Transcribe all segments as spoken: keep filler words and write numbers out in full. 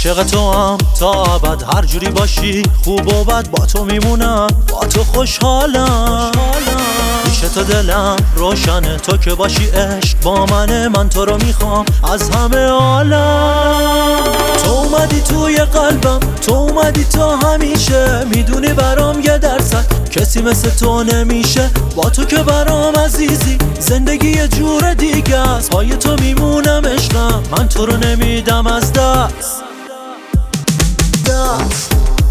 عاشق تو هم تا ابد، هر جوری باشی خوب و بد با تو میمونم، با تو خوشحالم. پیش تو دلم روشنه، تو که باشی عشق با منه، من تو رو میخوام از همه عالم. تو اومدی توی قلبم، تو اومدی تا همیشه، میدونی برام یه درصد کسی مثل تو نمیشه. با تو که برام عزیزی، زندگی یه جور دیگه است، پای تو میمونم عشقم، من تو رو نمیدم از دست. دست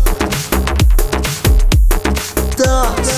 دست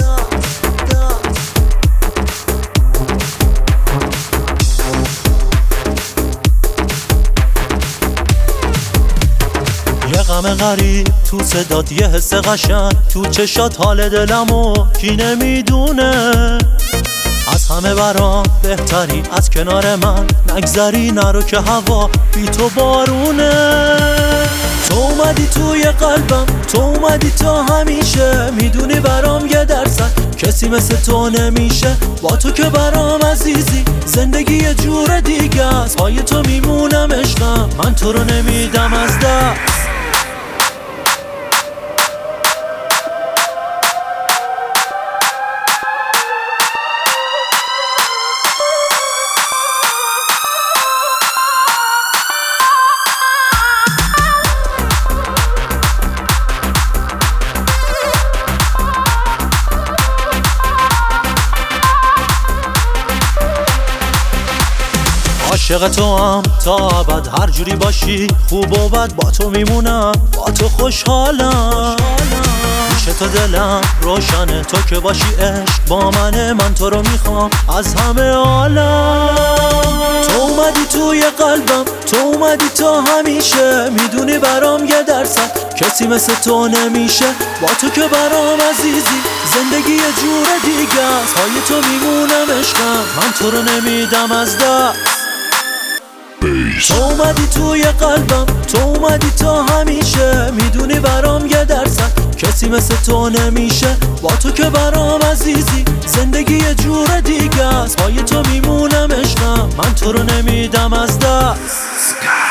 یه غم غریب تو صدات، یه حس قشنگ تو چشات، حال دلمو کی نمیدونه. از همه برام بهتری، از کنار من نگذری، نرو که هوا بی تو بارونه. تو اومدی توی قلبم، تو اومدی تا همیشه، میدونی برام یه درصد کسی مثل تو نمیشه. با تو که برام عزیزی، زندگی یه جور دیگه است، پای تو میمونم عشقم، من تو رو نمیدم از دست. عاشق تو هم تا ابد، هر جوری باشی خوب و بد با تو میمونم، با تو خوشحالم. پیش تو دلم روشنه، تو که باشی عشق با منه، من تو رو میخوام از همه عالم. تو اومدی توی قلبم، تو اومدی تا همیشه، میدونی برام یه درصد کسی مثل تو نمیشه. با تو که برام عزیزی، زندگی یه جور دیگه است، پای تو میمونم عشقم، من تو رو نمیدم از دست. تو اومدی توی قلبم، تو اومدی تا همیشه، میدونی برام یه درصد کسی مثل تو نمیشه. با تو که برام عزیزی، زندگی یه جور دیگه است، پای تو میمونم عشقم، من تو رو نمیدم از دست.